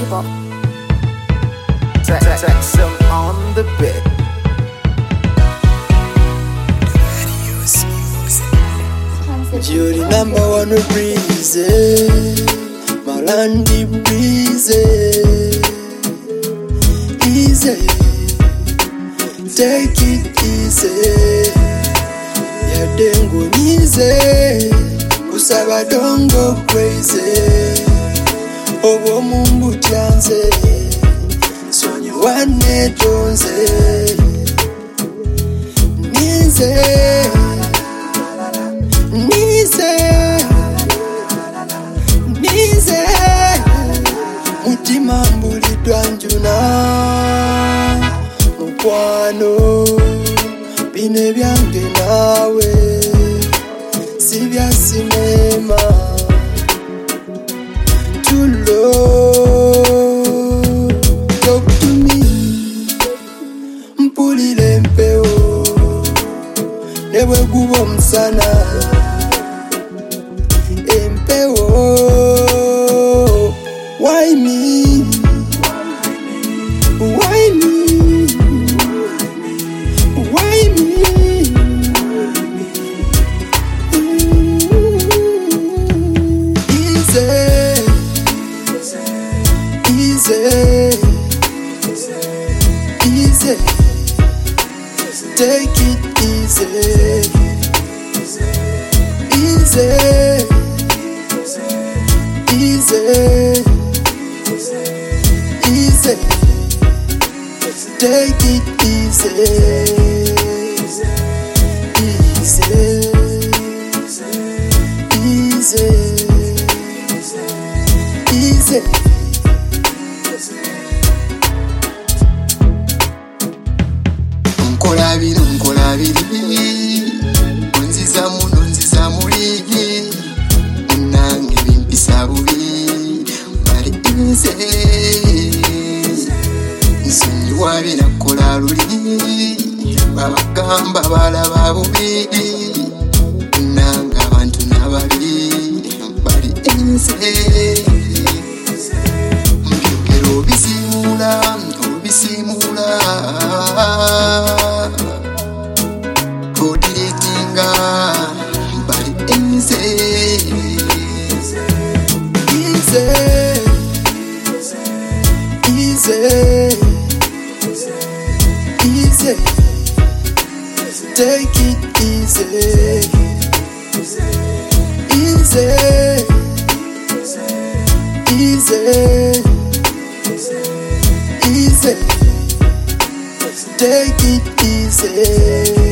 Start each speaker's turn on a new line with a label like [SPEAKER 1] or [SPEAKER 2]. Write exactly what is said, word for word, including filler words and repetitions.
[SPEAKER 1] Simple.
[SPEAKER 2] Text him on the bed.
[SPEAKER 3] Jury number one breeze, Malandi breeze, easy, take it easy, yadengu nize, kusaba don't go crazy, obo mumbu chanze, sonye wane jonze, nize. Nize, nize, mutima mbulidwa njuna, mukwano, bine byange nawe, si bya sinema, too low, talk to me, mpulile mpeo, newe gubo msana. Oh, why me? Why me? Why me? Easy, easy, easy. Take it easy, easy. Easy, easy, take it easy, easy, easy, easy. Nkola bino nkola biri, onziza muno nziza muli. Nsonyi wabira kola luli babagamba balaba bubi nanga abantu nabali bali ense mbikero bisimula obisimula kodiritinga bali ense easy, easy, take it easy, easy, easy, easy, take it easy.